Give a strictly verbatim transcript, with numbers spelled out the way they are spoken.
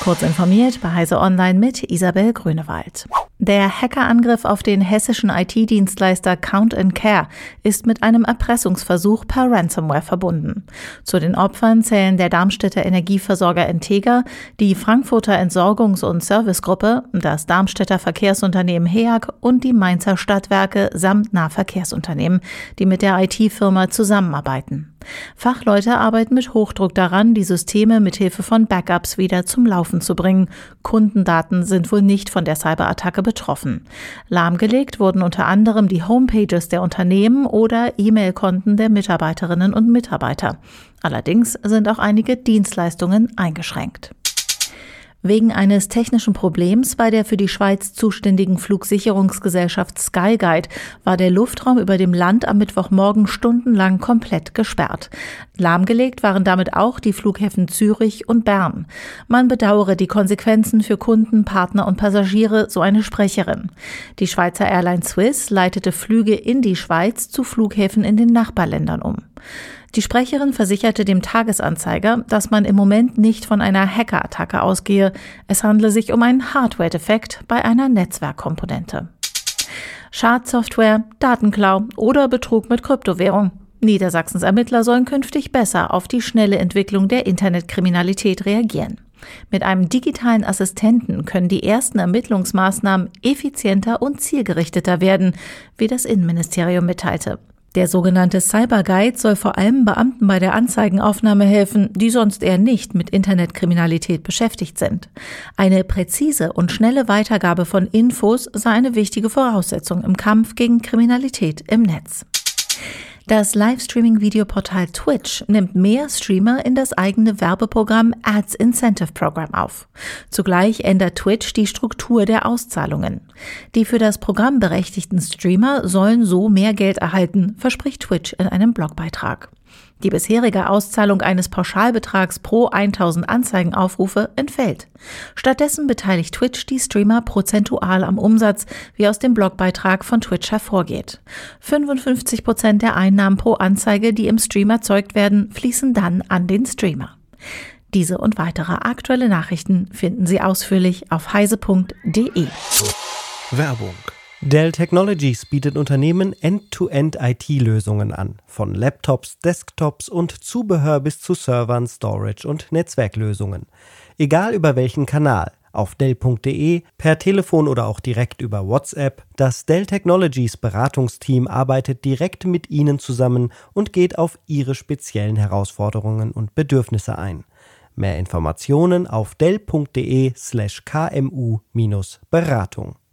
Kurz informiert bei Heise Online mit Isabel Grünewald. Der Hackerangriff auf den hessischen I T-Dienstleister Count and Care ist mit einem Erpressungsversuch per Ransomware verbunden. Zu den Opfern zählen der Darmstädter Energieversorger Integra, die Frankfurter Entsorgungs- und Servicegruppe, das Darmstädter Verkehrsunternehmen H E A G und die Mainzer Stadtwerke samt Nahverkehrsunternehmen, die mit der I T-Firma zusammenarbeiten. Fachleute arbeiten mit Hochdruck daran, die Systeme mithilfe von Backups wieder zum Laufen zu bringen. Kundendaten sind wohl nicht von der Cyberattacke betroffen. Lahmgelegt wurden unter anderem die Homepages der Unternehmen oder E-Mail-Konten der Mitarbeiterinnen und Mitarbeiter. Allerdings sind auch einige Dienstleistungen eingeschränkt. Wegen eines technischen Problems bei der für die Schweiz zuständigen Flugsicherungsgesellschaft Skyguide war der Luftraum über dem Land am Mittwochmorgen stundenlang komplett gesperrt. Lahmgelegt waren damit auch die Flughäfen Zürich und Bern. Man bedauere die Konsequenzen für Kunden, Partner und Passagiere, so eine Sprecherin. Die Schweizer Airline Swiss leitete Flüge in die Schweiz zu Flughäfen in den Nachbarländern um. Die Sprecherin versicherte dem Tagesanzeiger, dass man im Moment nicht von einer Hackerattacke ausgehe. Es handle sich um einen Hardware-Defekt bei einer Netzwerkkomponente. Schadsoftware, Datenklau oder Betrug mit Kryptowährung. Niedersachsens Ermittler sollen künftig besser auf die schnelle Entwicklung der Internetkriminalität reagieren. Mit einem digitalen Assistenten können die ersten Ermittlungsmaßnahmen effizienter und zielgerichteter werden, wie das Innenministerium mitteilte. Der sogenannte Cyberguide soll vor allem Beamten bei der Anzeigenaufnahme helfen, die sonst eher nicht mit Internetkriminalität beschäftigt sind. Eine präzise und schnelle Weitergabe von Infos sei eine wichtige Voraussetzung im Kampf gegen Kriminalität im Netz. Das Livestreaming-Videoportal Twitch nimmt mehr Streamer in das eigene Werbeprogramm Ads Incentive Program auf. Zugleich ändert Twitch die Struktur der Auszahlungen. Die für das Programm berechtigten Streamer sollen so mehr Geld erhalten, verspricht Twitch in einem Blogbeitrag. Die bisherige Auszahlung eines Pauschalbetrags pro tausend Anzeigenaufrufe entfällt. Stattdessen beteiligt Twitch die Streamer prozentual am Umsatz, wie aus dem Blogbeitrag von Twitch hervorgeht. fünfundfünfzig Prozent der Einnahmen pro Anzeige, die im Stream erzeugt werden, fließen dann an den Streamer. Diese und weitere aktuelle Nachrichten finden Sie ausführlich auf heise punkt de. Werbung. Dell Technologies bietet Unternehmen End-to-End I T-Lösungen an, von Laptops, Desktops und Zubehör bis zu Servern, Storage und Netzwerklösungen. Egal über welchen Kanal, auf dell punkt de, per Telefon oder auch direkt über WhatsApp, das Dell Technologies Beratungsteam arbeitet direkt mit Ihnen zusammen und geht auf Ihre speziellen Herausforderungen und Bedürfnisse ein. Mehr Informationen auf dell punkt de slash kmu Beratung.